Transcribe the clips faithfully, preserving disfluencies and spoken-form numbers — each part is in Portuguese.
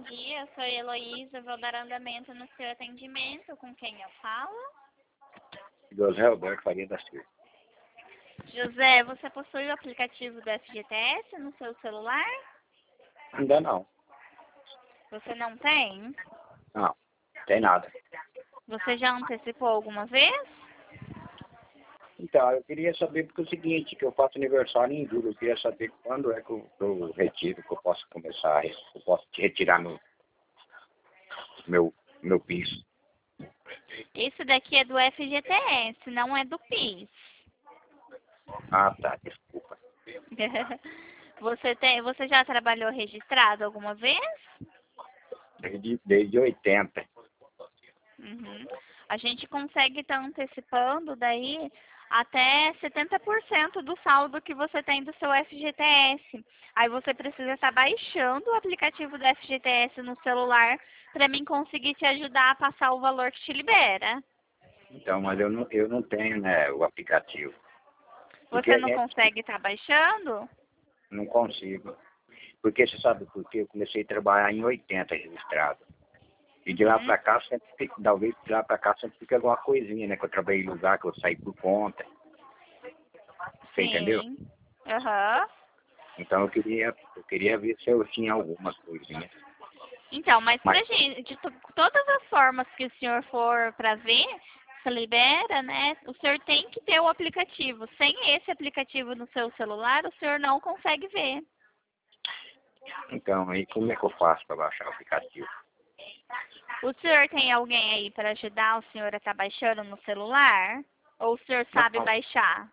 dia, eu sou a Heloísa, vou dar andamento no seu atendimento. Com quem eu falo? José Alberto Faria da Silva. José, você possui o aplicativo do F G T S no seu celular? Ainda não. Você não tem? Não, tem nada. Você já antecipou alguma vez? Então, eu queria saber, porque é o seguinte, que eu faço aniversário em julho, eu queria saber quando é que eu, que eu retiro, que eu posso começar, eu posso retirar meu, meu, meu piso. Isso daqui é do F G T S, não é do PIS. Ah, tá, desculpa. Você tem, você já trabalhou registrado alguma vez? Desde, desde oitenta. Uhum. A gente consegue estar antecipando daí até setenta por cento do saldo que você tem do seu F G T S. Aí você precisa estar baixando o aplicativo do F G T S no celular para mim conseguir te ajudar a passar o valor que te libera. Então, mas eu não, eu não tenho, né, o aplicativo. Porque Você não é, consegue estar baixando? não consigo. Porque você sabe por quê? Eu comecei a trabalhar em oitenta registrado. E de lá Uhum. pra cá, sempre fica, talvez de lá pra cá sempre fica alguma coisinha, né? Que eu trabalhei em lugar, que eu saí por conta. Você entendeu? Sim. Aham. Então eu queria, eu queria ver se eu tinha alguma coisinha. Então, mas Mas, pra gente, de to- todas as formas que o senhor for para ver, se libera, né? O senhor tem que ter o aplicativo. Sem esse aplicativo no seu celular, o senhor não consegue ver. então, aí como é que eu faço para baixar o aplicativo? O senhor tem alguém aí para ajudar o senhor a estar baixando no celular? Ou o senhor sabe Não, baixar?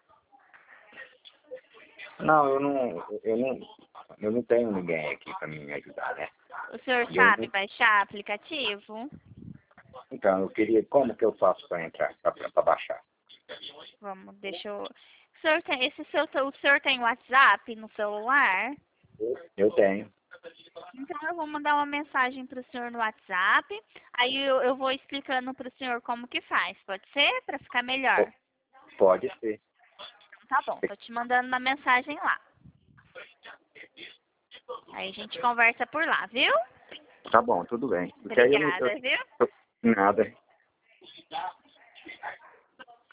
não, eu não, eu não, eu não tenho ninguém aqui para me ajudar, né? O senhor E eu, sabe baixar aplicativo? então, eu queria, como que eu faço para entrar, para baixar? Vamos, deixa eu... O senhor tem, esse seu, o senhor tem WhatsApp no celular? Eu tenho. Então eu vou mandar uma mensagem para o senhor no WhatsApp, aí eu, eu vou explicando para o senhor como que faz, pode ser? Para ficar melhor. Pode ser. Então tá bom, tô te mandando uma mensagem lá. Aí a gente conversa por lá, viu? Tá bom, tudo bem. Porque aí eu não, Obrigada, viu? eu, nada.